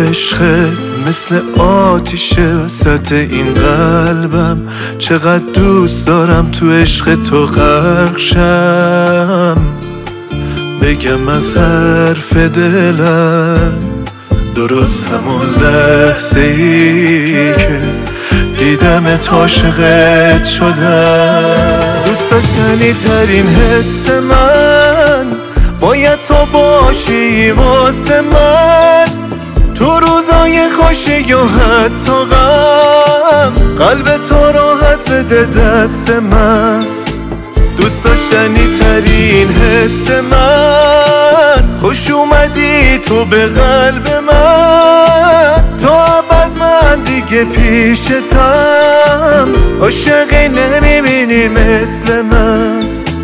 عشقت مثل آتیشه وسط این قلبم، چقدر دوست دارم تو عشق تو غرق شم. بگم از حرف دلم درست همون لحظه ای که دیدمت عاشقت شدم. دوست داشتنی ترین حس من باید تو باشی واسه من، تو روزای خوشی و حتی غم قلب تو راحت بده دست من. دوست داشتنی ترین حس من، خوش اومدی تو به قلب من، تا ابد من دیگه پیشتم، عاشقی نمیبینی مثل من.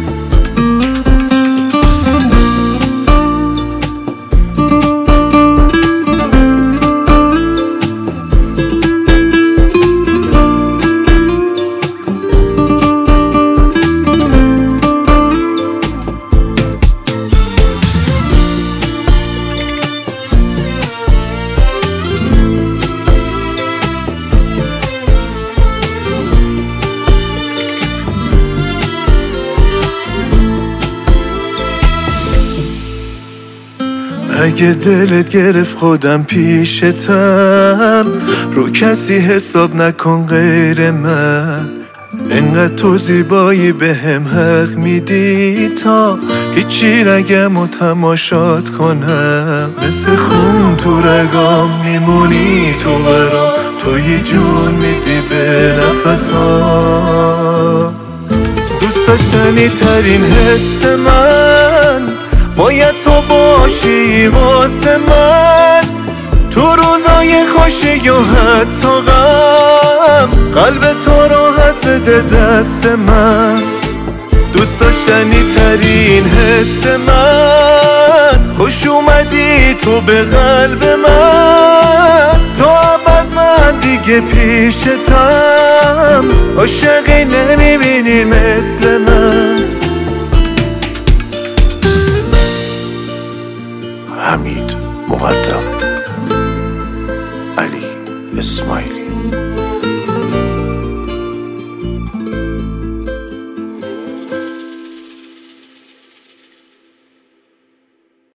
اگه دلت گرفت خودم پیشتم، رو کسی حساب نکن غیر من. انقدر تو زیبایی به هم حق میدی تا هیچی نگم و تماشات کنم. مثل خون تو رگام میمونی تو برام، توی جون میدی به نفسام. دوست داشتنی ترین حس من باید تو باشی واسه من، تو روزای خوشی و حتی غم قلب تو راحت بده دست من. دوست داشتنی ترین حس من، خوش اومدی تو به قلب من، تا ابد من دیگه پیشتم، عاشقی نمیبینی مثل من. حمید مقدم